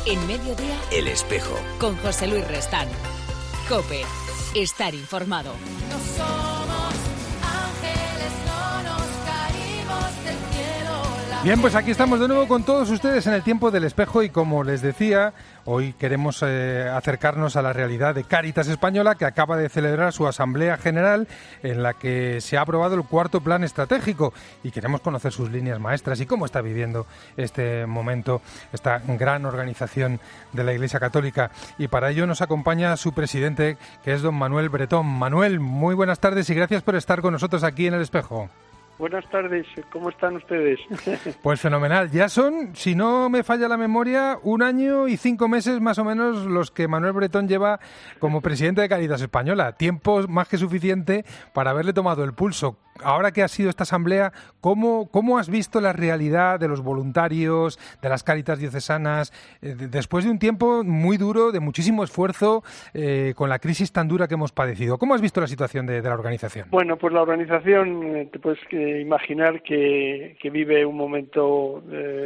En Mediodía, El Espejo. Con José Luis Restán. COPE. Estar informado. No somos ángeles, no nos caímos del cielo. Bien, pues aquí estamos de nuevo con todos ustedes en el tiempo del Espejo y como les decía, hoy queremos acercarnos a la realidad de Cáritas Española, que acaba de celebrar su Asamblea General en la que se ha aprobado el cuarto plan estratégico y queremos conocer sus líneas maestras y cómo está viviendo este momento esta gran organización de la Iglesia Católica. Y para ello nos acompaña su presidente, que es don Manuel Bretón. Manuel, muy buenas tardes y gracias por estar con nosotros aquí en el Espejo. Buenas tardes, ¿cómo están ustedes? Pues fenomenal, ya son, si no me falla la memoria, 1 año y 5 meses más o menos los que Manuel Bretón lleva como presidente de Cáritas Española. Tiempo más que suficiente para haberle tomado el pulso. Ahora que ha sido esta asamblea, ¿cómo has visto la realidad de los voluntarios, de las Cáritas diocesanas, después de un tiempo muy duro, de muchísimo esfuerzo, con la crisis tan dura que hemos padecido? ¿Cómo has visto la situación de la organización? Bueno, pues la organización, te puedes imaginar que vive un momento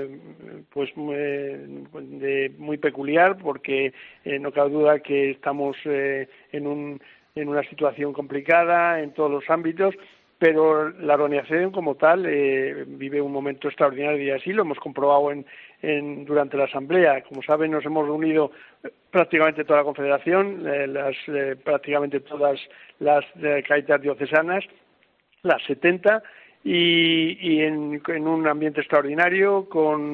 muy peculiar, porque no cabe duda que estamos en una situación complicada en todos los ámbitos, pero la organización como tal vive un momento extraordinario y así lo hemos comprobado durante la asamblea. Como saben, nos hemos reunido prácticamente toda la confederación, prácticamente todas las Cáritas diocesanas, las 70, y en un ambiente extraordinario,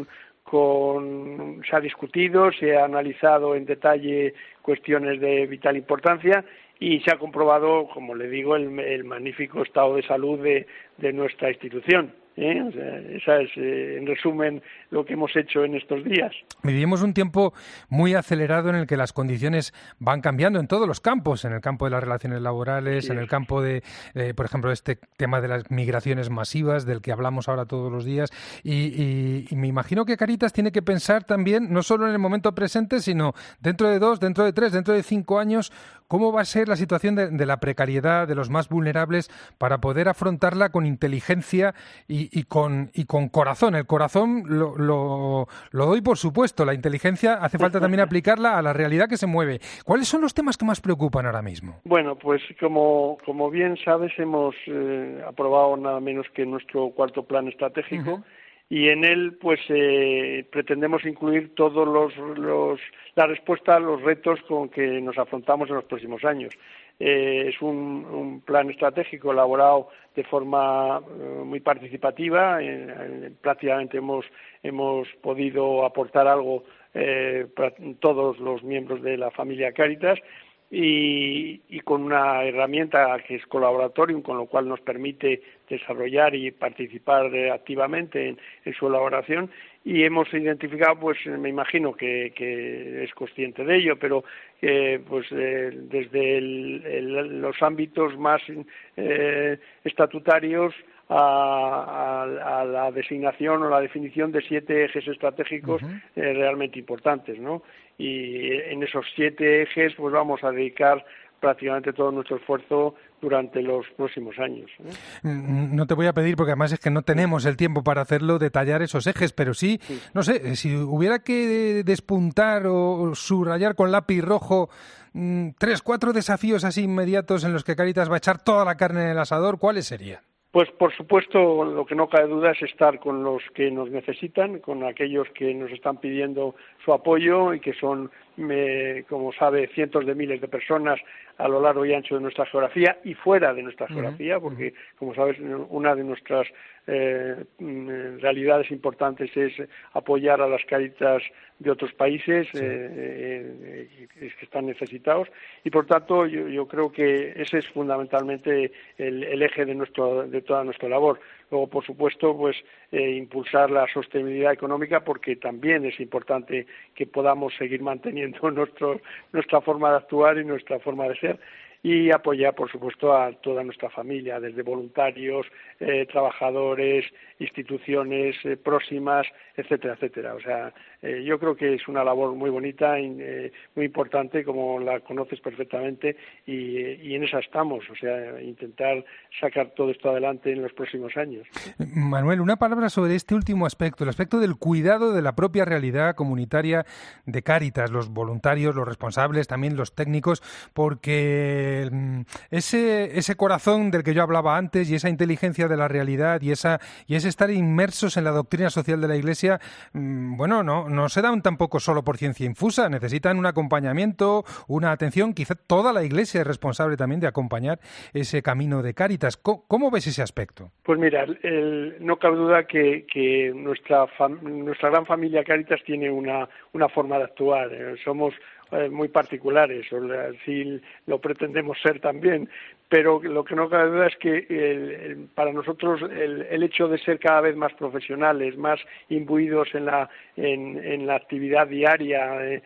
se ha discutido, se ha analizado en detalle cuestiones de vital importancia y se ha comprobado, como le digo, el magnífico estado de salud de nuestra institución. O sea, esa es, en resumen, lo que hemos hecho en estos días. Vivimos un tiempo muy acelerado en el que las condiciones van cambiando en todos los campos, en el campo de las relaciones laborales, sí, en el campo de, por ejemplo, este tema de las migraciones masivas, del que hablamos ahora todos los días, y me imagino que Cáritas tiene que pensar también, no solo en el momento presente, sino dentro de 2, dentro de 3, dentro de 5 años, cómo va a ser la situación de la precariedad, de los más vulnerables, para poder afrontarla con inteligencia y con corazón. El corazón lo doy por supuesto. La inteligencia hace falta también aplicarla a la realidad que se mueve. ¿Cuáles son los temas que más preocupan ahora mismo? Bueno, pues como bien sabes, hemos aprobado nada menos que nuestro cuarto plan estratégico. Uh-huh. Y en él pues pretendemos incluir todos la respuesta a los retos con que nos afrontamos en los próximos años. Es un plan estratégico elaborado de forma muy participativa. Prácticamente hemos podido aportar algo todos los miembros de la familia Cáritas y con una herramienta que es Colaboratorium, con lo cual nos permite desarrollar y participar activamente en su elaboración, y hemos identificado, pues me imagino que es consciente de ello, pero desde los ámbitos más estatutarios a la designación o la definición de 7 ejes estratégicos uh-huh. Realmente importantes, ¿no? Y en esos 7 ejes pues vamos a dedicar prácticamente todo nuestro esfuerzo durante los próximos años. No te voy a pedir, porque además es que no tenemos el tiempo para hacerlo, detallar esos ejes, pero sí, no sé, si hubiera que despuntar o subrayar con lápiz rojo 3, 4 desafíos así inmediatos en los que Cáritas va a echar toda la carne en el asador, ¿cuáles serían? Pues por supuesto, lo que no cabe duda es estar con los que nos necesitan, con aquellos que nos están pidiendo su apoyo y que son, como sabe, cientos de miles de personas a lo largo y ancho de nuestra geografía y fuera de nuestra geografía, porque, como sabes, una de nuestras realidades importantes es apoyar a las Cáritas de otros países que están necesitados, y por tanto yo creo que ese es fundamentalmente el eje de toda nuestra labor. Luego, por supuesto, pues impulsar la sostenibilidad económica, porque también es importante que podamos seguir manteniendo nuestra forma de actuar y nuestra forma de ser, y apoyar, por supuesto, a toda nuestra familia, desde voluntarios, trabajadores, instituciones próximas, etcétera, etcétera. O sea, yo creo que es una labor muy bonita y muy importante, como la conoces perfectamente, y en esa estamos, o sea, intentar sacar todo esto adelante en los próximos años. Manuel, una palabra sobre este último aspecto, el aspecto del cuidado de la propia realidad comunitaria de Cáritas, los voluntarios, los responsables, también los técnicos, porque ese corazón del que yo hablaba antes y esa inteligencia de la realidad y ese estar inmersos en la doctrina social de la Iglesia, bueno, no se dan tampoco solo por ciencia infusa, necesitan un acompañamiento, una atención. Quizá toda la Iglesia es responsable también de acompañar ese camino de Cáritas. ¿Cómo ves ese aspecto? Pues mira, no cabe duda que nuestra gran familia Cáritas tiene una forma de actuar. Somos muy particulares, o así lo pretendemos ser también, pero lo que no cabe duda es que para nosotros el hecho de ser cada vez más profesionales, más imbuidos en la actividad diaria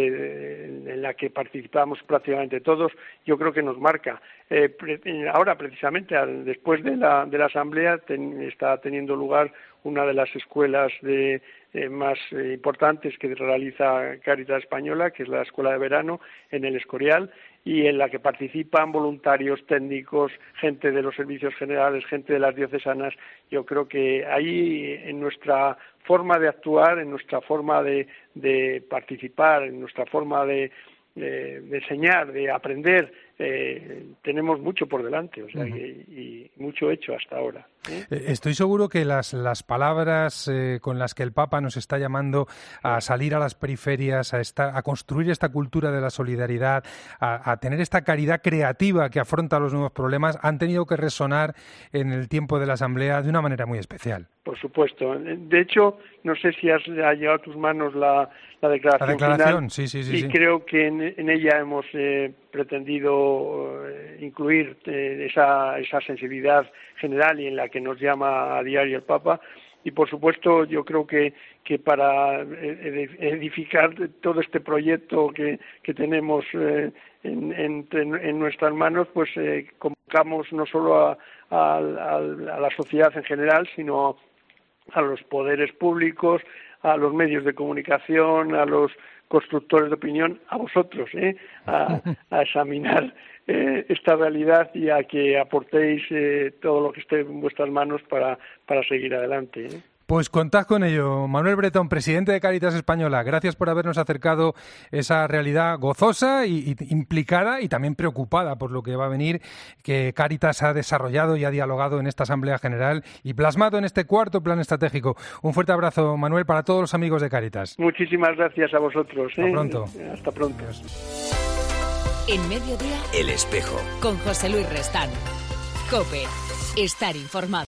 en la que participamos prácticamente todos, yo creo que nos marca. Ahora, precisamente, después de la asamblea, está teniendo lugar una de las escuelas más importantes que realiza Cáritas Española, que es la Escuela de Verano en el Escorial, y en la que participan voluntarios, técnicos, gente de los servicios generales, gente de las diocesanas. Yo creo que ahí, en nuestra forma de actuar, en nuestra forma de participar, en nuestra forma de enseñar, de aprender, tenemos mucho por delante, o sea, y mucho hecho hasta ahora. Estoy seguro que las palabras con las que el Papa nos está llamando a salir a las periferias, a construir esta cultura de la solidaridad, a tener esta caridad creativa que afronta los nuevos problemas, han tenido que resonar en el tiempo de la Asamblea de una manera muy especial. Por supuesto. De hecho, no sé si ha llegado a tus manos la declaración final, sí. Creo que en ella hemos pretendido incluir esa sensibilidad general y en la que nos llama a diario el Papa. Y, por supuesto, yo creo que para edificar todo este proyecto que tenemos en nuestras manos, pues convocamos no solo a la sociedad en general, sino a los poderes públicos, a los medios de comunicación, a los constructores de opinión, a vosotros, a examinar esta realidad y a que aportéis todo lo que esté en vuestras manos para seguir adelante. Pues contad con ello. Manuel Bretón, presidente de Cáritas Española, gracias por habernos acercado esa realidad gozosa y implicada y también preocupada por lo que va a venir, que Cáritas ha desarrollado y ha dialogado en esta Asamblea General y plasmado en este cuarto plan estratégico. Un fuerte abrazo, Manuel, para todos los amigos de Cáritas. Muchísimas gracias a vosotros. Hasta pronto. Hasta pronto. En Mediodía, El Espejo. Con José Luis Restán. COPE. Estar informado.